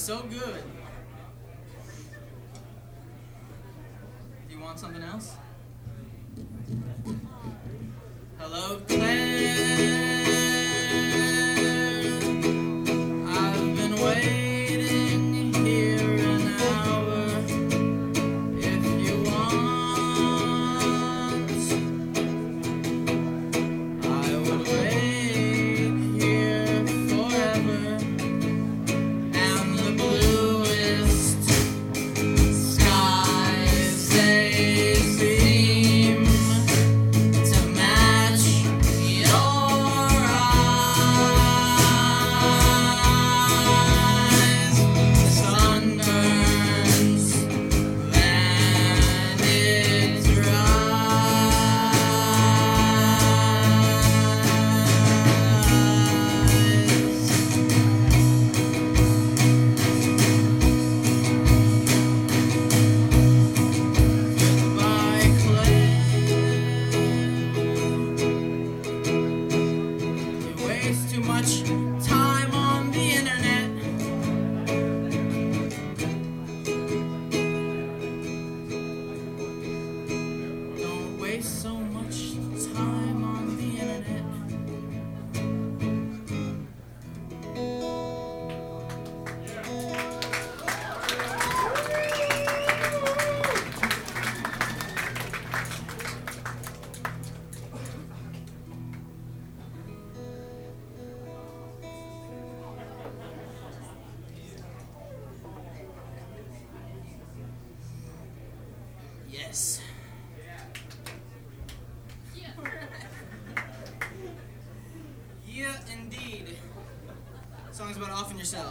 so good. Do you want something else? Hello, Claire. I've been waiting here an hour. If you want, I would wait here forever. And the bluest skies they seem to match your eyes. The sun burns, then it Goodbye, Claire. You waste too much time on the internet. Don't waste so much time on the internet. Yes. Yeah, indeed. Song's about offing yourself.